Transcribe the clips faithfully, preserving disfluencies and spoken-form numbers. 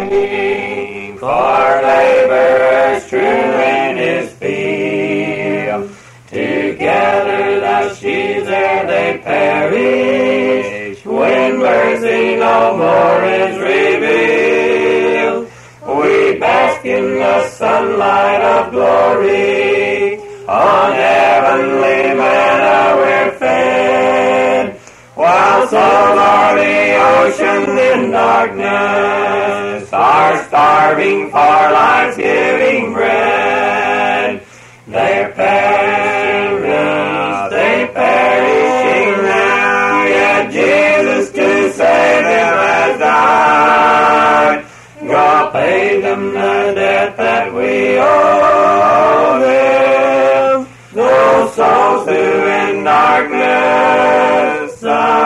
For laborers true in his field, together the sheaves ere they perish, when mercy no more is revealed. We bask in the sunlight of glory, on heavenly manna we're fed, while souls are the ocean in darkness, are starving for life's giving bread. They're perishing, they perishing now, yet Jesus to save them has died. God paid them the debt that we owe them, those souls who in darkness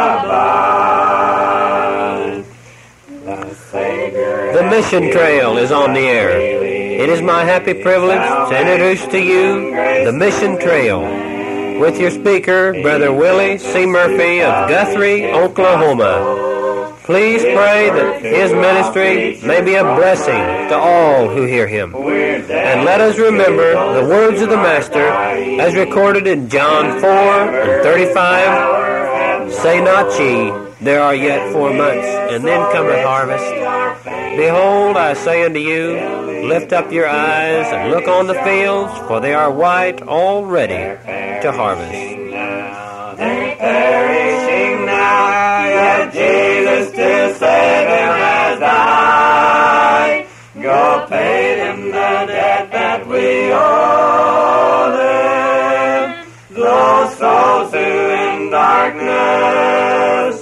abide. The Savior. The mission trail is on the air. It is my happy privilege to introduce to you the mission trail with your speaker, Brother Willie C. Murphy of Guthrie, Oklahoma. Please pray that his ministry may be a blessing to all who hear him. And let us remember the words of the Master as recorded in John four and thirty-five. Say not ye, there are yet four months, and then cometh harvest. Behold, I say unto you, lift up your eyes and look on the fields, for they are white already to harvest. They're perishing now, yet Jesus to save them has died. Go pay them the debt that we owe them, those souls who in darkness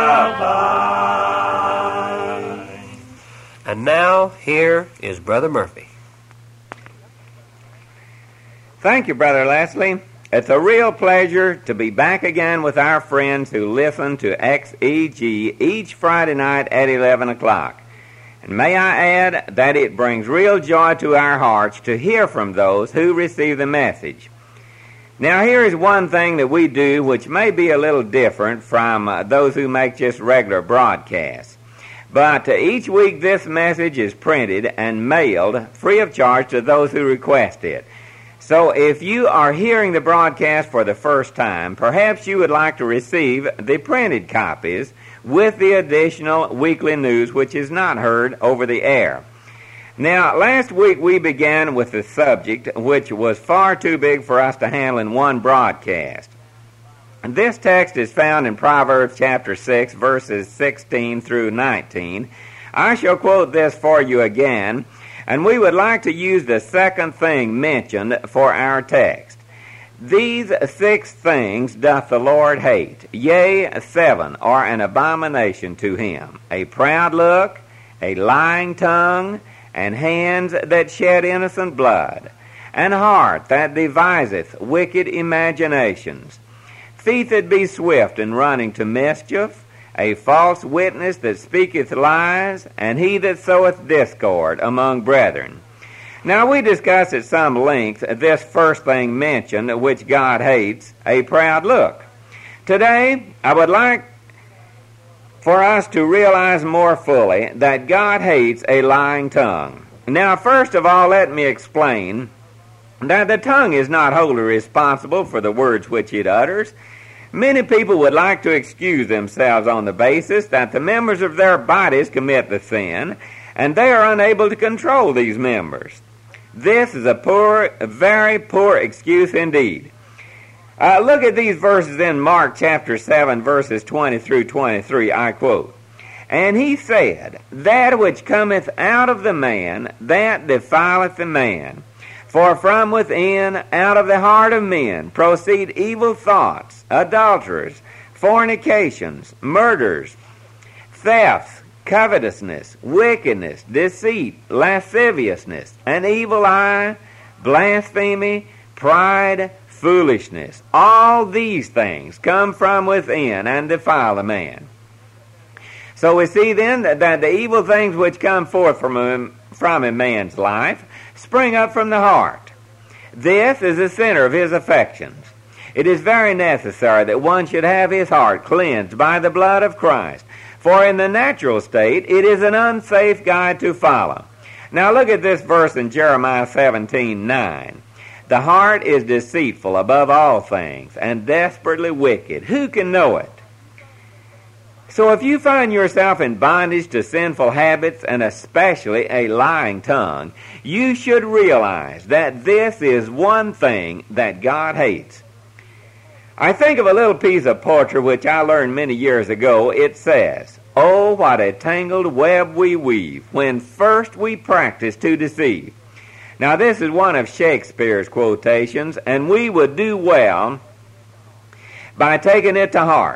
abide. And now, here is Brother Murphy. Thank you, Brother Leslie. It's a real pleasure to be back again with our friends who listen to X E G each Friday night at eleven o'clock. And may I add that it brings real joy to our hearts to hear from those who receive the message. Now, here is one thing that we do which may be a little different from uh, those who make just regular broadcasts. But uh, each week this message is printed and mailed free of charge to those who request it. So if you are hearing the broadcast for the first time, perhaps you would like to receive the printed copies with the additional weekly news which is not heard over the air. Now, last week we began with the subject which was far too big for us to handle in one broadcast. And this text is found in Proverbs chapter six, verses sixteen through nineteen. I shall quote this for you again. And we would like to use the second thing mentioned for our text. These six things doth the Lord hate, yea, seven are an abomination to him: a proud look, a lying tongue, and hands that shed innocent blood, an heart that deviseth wicked imaginations, feet that be swift in running to mischief, a false witness that speaketh lies, and he that soweth discord among brethren. Now, we discussed at some length this first thing mentioned, which God hates, a proud look. Today, I would like for us to realize more fully that God hates a lying tongue. Now, first of all, let me explain that the tongue is not wholly responsible for the words which it utters. Many people would like to excuse themselves on the basis that the members of their bodies commit the sin, and they are unable to control these members. This is a poor, a very poor excuse indeed. Uh, look at these verses in Mark chapter seven, verses twenty through twenty-three. I quote, "And he said, That which cometh out of the man, that defileth the man. For from within, out of the heart of men, proceed evil thoughts, adulterers, fornications, murders, thefts, covetousness, wickedness, deceit, lasciviousness, an evil eye, blasphemy, pride, foolishness. All these things come from within and defile a man." So we see then that, that the evil things which come forth from a, from a man's life spring up from the heart. This is the center of his affections. It is very necessary that one should have his heart cleansed by the blood of Christ. For in the natural state, it is an unsafe guide to follow. Now look at this verse in Jeremiah seventeen nine. The heart is deceitful above all things and desperately wicked. Who can know it? So if you find yourself in bondage to sinful habits and especially a lying tongue, you should realize that this is one thing that God hates. I think of a little piece of poetry which I learned many years ago. It says, "Oh, what a tangled web we weave when first we practice to deceive." Now this is one of Shakespeare's quotations, and we would do well by taking it to heart.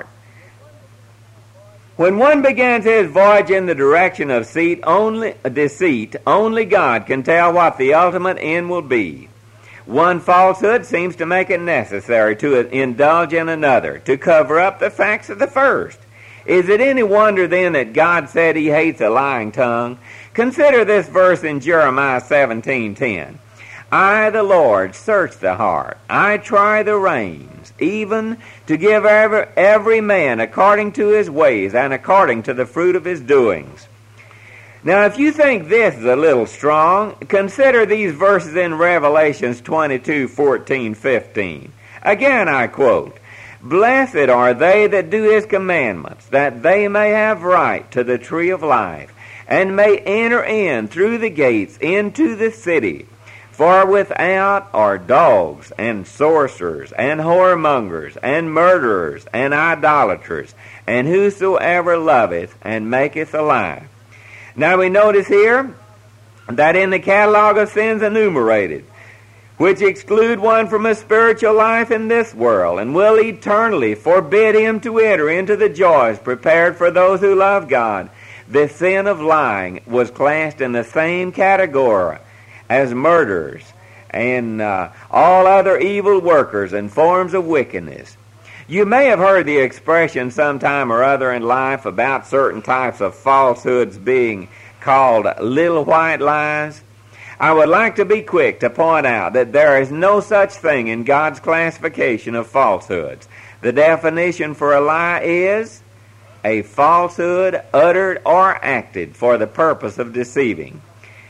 When one begins his voyage in the direction of deceit, only, deceit, only God can tell what the ultimate end will be. One falsehood seems to make it necessary to indulge in another, to cover up the facts of the first. Is it any wonder then that God said he hates a lying tongue? Consider this verse in Jeremiah seventeen ten. I, the Lord, search the heart. I try the reins, even to give every, every man according to his ways and according to the fruit of his doings. Now, if you think this is a little strong, consider these verses in Revelations twenty-two fourteen fifteen. Again I quote, "Blessed are they that do his commandments, that they may have right to the tree of life, and may enter in through the gates into the city. For without are dogs, and sorcerers, and whoremongers, and murderers, and idolaters, and whosoever loveth and maketh a lie." Now we notice here that in the catalog of sins enumerated, which exclude one from a spiritual life in this world, and will eternally forbid him to enter into the joys prepared for those who love God, the sin of lying was classed in the same category as murderers and uh, all other evil workers and forms of wickedness. You may have heard the expression sometime or other in life about certain types of falsehoods being called little white lies. I would like to be quick to point out that there is no such thing in God's classification of falsehoods. The definition for a lie is a falsehood uttered or acted for the purpose of deceiving.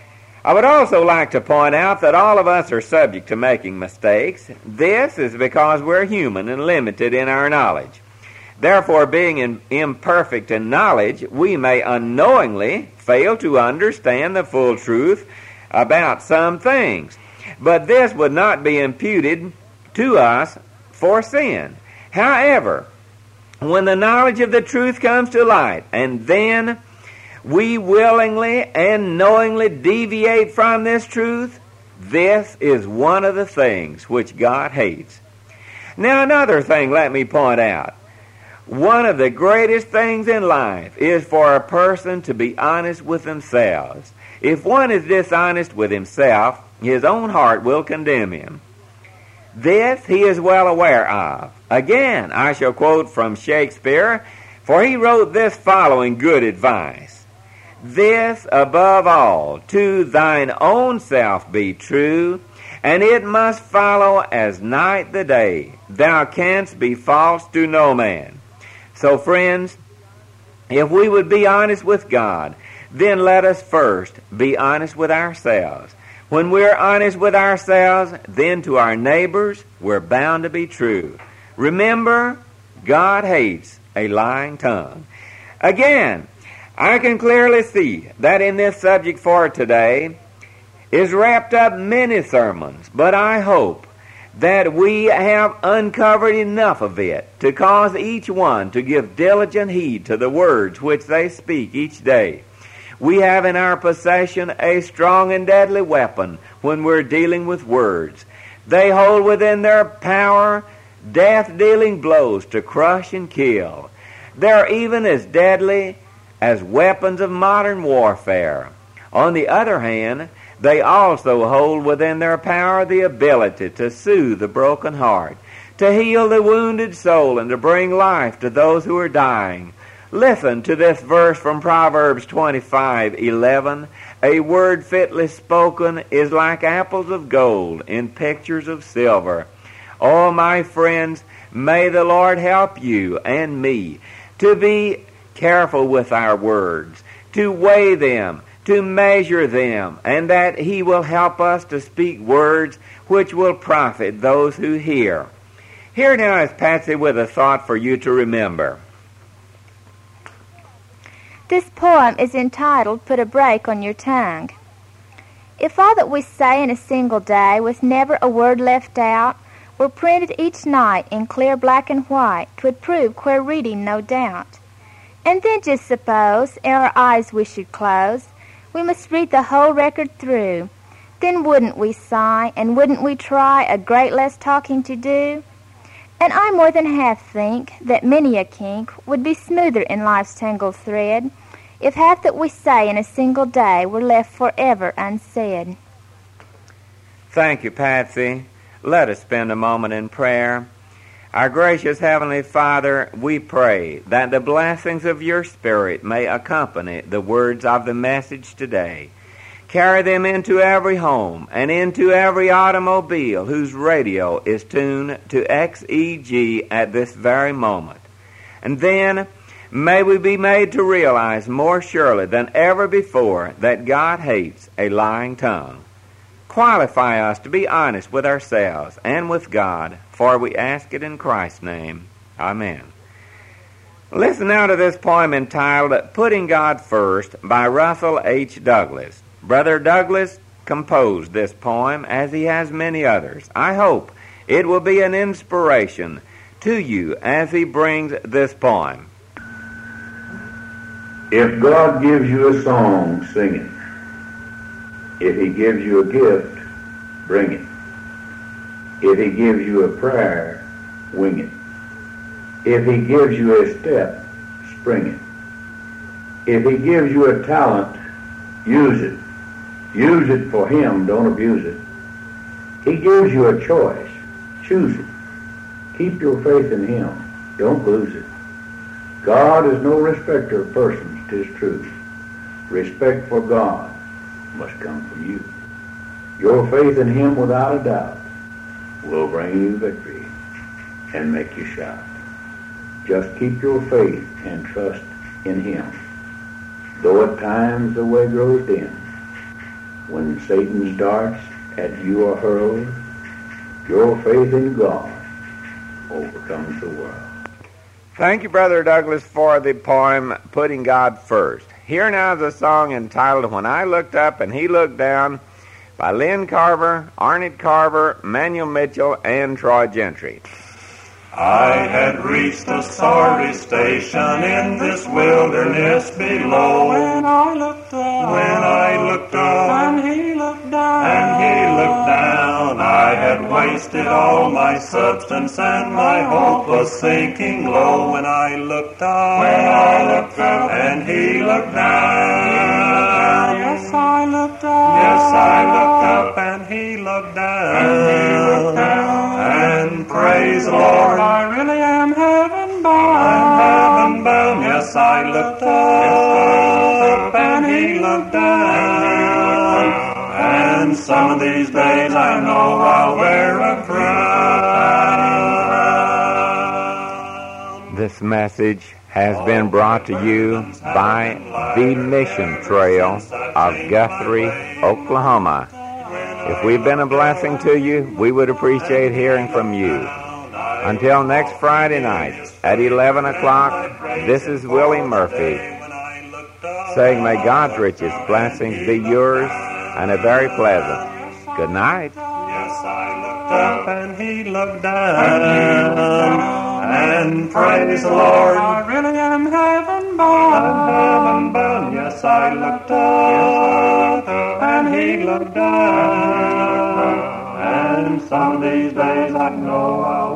I would also like to point out that all of us are subject to making mistakes. This is because we're human and limited in our knowledge. Therefore, being in, imperfect in knowledge, we may unknowingly fail to understand the full truth about some things. But this would not be imputed to us for sin. However, when the knowledge of the truth comes to light, and then we willingly and knowingly deviate from this truth, this is one of the things which God hates. Now another thing let me point out. One of the greatest things in life is for a person to be honest with themselves. If one is dishonest with himself, his own heart will condemn him. This he is well aware of. Again, I shall quote from Shakespeare, for he wrote this following good advice. "This above all, to thine own self be true, and it must follow as night the day. Thou canst be false to no man." So friends, if we would be honest with God, then let us first be honest with ourselves. When we're honest with ourselves, then to our neighbors, we're bound to be true. Remember, God hates a lying tongue. Again, I can clearly see that in this subject for today is wrapped up many sermons, but I hope that we have uncovered enough of it to cause each one to give diligent heed to the words which they speak each day. We have in our possession a strong and deadly weapon when we're dealing with words. They hold within their power death-dealing blows to crush and kill. They're even as deadly as weapons of modern warfare. On the other hand, they also hold within their power the ability to soothe the broken heart, to heal the wounded soul, and to bring life to those who are dying. Listen to this verse from Proverbs twenty-five eleven. "A word fitly spoken is like apples of gold in pictures of silver." Oh, my friends, may the Lord help you and me to be careful with our words, to weigh them, to measure them, and that He will help us to speak words which will profit those who hear. Here now is Patsy with a thought for you to remember. This poem is entitled, Put a Break on Your Tongue. If all that we say in a single day, with never a word left out, were printed each night in clear black and white, 'twould prove queer reading, no doubt. And then just suppose, ere our eyes we should close, we must read the whole record through. Then wouldn't we sigh, and wouldn't we try a great less talking to do? And I more than half think that many a kink would be smoother in life's tangled thread, if half that we say in a single day were left forever unsaid. Thank you, Patsy. Let us spend a moment in prayer. Our gracious Heavenly Father, we pray that the blessings of your Spirit may accompany the words of the message today. Carry them into every home and into every automobile whose radio is tuned to X E G at this very moment. And then may we be made to realize more surely than ever before that God hates a lying tongue. Qualify us to be honest with ourselves and with God, for we ask it in Christ's name. Amen. Listen now to this poem entitled Putting God First by Russell H. Douglas. Brother Douglas composed this poem, as he has many others. I hope it will be an inspiration to you as he brings this poem. If God gives you a song, sing it. If He gives you a gift, bring it. If He gives you a prayer, wing it. If He gives you a step, spring it. If He gives you a talent, use it. Use it for Him, don't abuse it. He gives you a choice, choose it. Keep your faith in Him, don't lose it. God is no respecter of persons, 'tis true. Respect for God must come from you. Your faith in Him, without a doubt, will bring you victory and make you shout. Just keep your faith and trust in Him. Though at times the way grows dim, when Satan's darts at you are hurled, your faith in God overcomes the world. Thank you, Brother Douglas, for the poem, Putting God First. Here now is a song entitled When I Looked Up and He Looked Down by Lynn Carver, Arnett Carver, Manuel Mitchell, and Troy Gentry. I had reached a sorry station in this wilderness below. When I looked up, When I looked up, and He looked down, and He looked down, I had wasted all my substance, and my hope was sinking low. When I looked up, When I looked up, and He looked down, yes, I looked up, yes, I looked up, and He looked down, and He looked down, and praise the Lord, I really am heaven bound. I'm heaven bound. Yes, I looked up, and He looked down, and some of these days I know I'll wear a crown. This message has been brought to you by the Mission Trail of Guthrie, Oklahoma. If we've been a blessing to you, we would appreciate hearing from you. Until next Friday night at eleven o'clock, this is Willie Murphy saying, may God's richest blessings be yours, and a very pleasant good night. Yes, I looked up, and He looked down, and praise the Lord, I really am heaven I'm bound. heaven bound. Yes, I looked up, and He looked down, and some of these days I know I'll